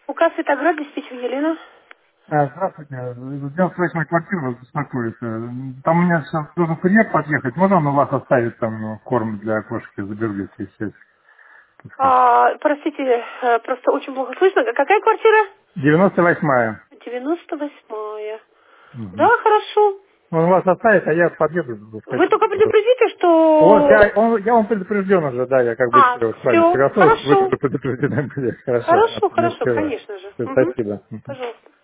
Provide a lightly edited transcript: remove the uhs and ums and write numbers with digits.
УК Светоград, диспетчер Елена. Здравствуйте. 98-я квартира вас беспокоит. Там у меня сейчас должен курьер подъехать. Можно он у вас оставить там корм для кошки за берлицей сеть? Простите, просто очень плохо слышно. Какая квартира? 98-я. 98-я. Да, Угу. хорошо. Он у вас оставит, а я подъеду. Вы только Скажу. предупредите, Вот, что... я вам предупрежден уже, да, я как бы с вами Все, согласовываюсь, вы хорошо. тоже предупреждены были. Хорошо, Хорошо, не хорошо, успеваю. конечно же. Всё, Угу. спасибо. Пожалуйста.